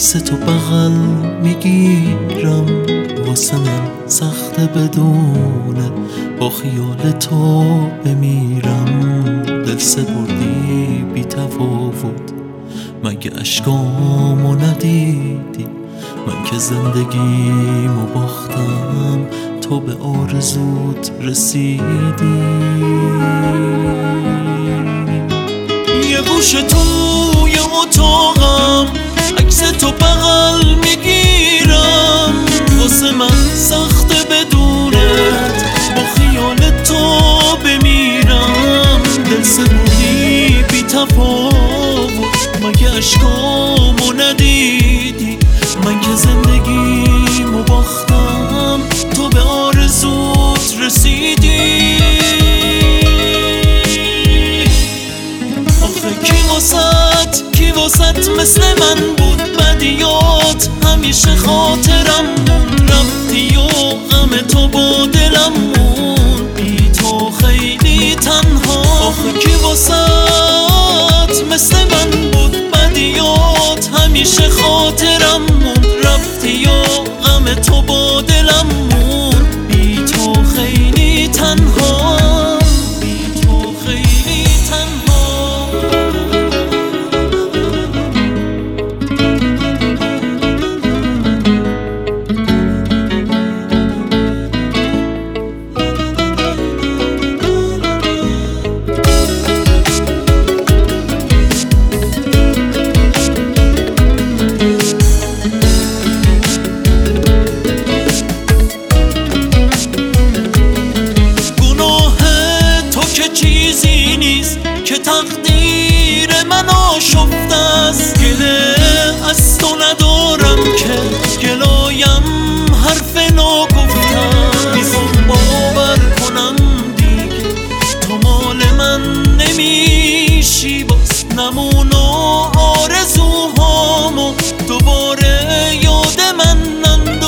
عکس تو بغل میگیرم، واسه من سخته بدونه با خیال تو بمیرم. دل سپردی بی تفاوت، مگه اشکامو ندیدی؟ من که زندگیمو باختم، تو به آرزوت رسیدی. یه گوشه توی اتاقم عکس تو بغل میگیرم، واسه من سخته بدونت با خیال تو بمیرم. دل سپردی بی تفاوت، مگه اشکامو ندیدی؟ من که زندگیمو باختم، تو به آرزوت رسیدی. آخه کی واسط مثل من بود؟ بدیات همیشه خاطرم موند، رفتی و غم تو با دلم موند، بی تو خیلی تنها. آخه کی واسط مثل من بود؟ بدیات همیشه خاطرم موند، رفتی و غم تو با دلم موند، بی تو خیلی تنها، بی تو خیلی تنها. چیزی نیست که تقدیر من آشفته است، گله از تو ندارم که گلایم حرف ناگفتم. میخوام باور کنم دیگه تو مال من نمیشی، باز نمون و آرزوهامو دوباره یاد من ننداز.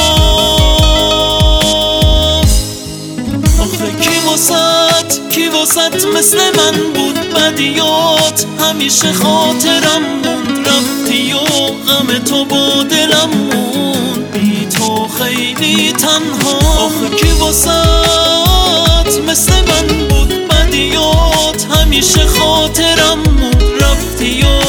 آخه کی واسط مثل من بود؟ بدیات همیشه خاطرم موند، رفتی و غم تو با دلم موند، بی تو خیلی تنها. آخه کی واسط مثل من بود؟ بدیات همیشه خاطرم موند، رفتی و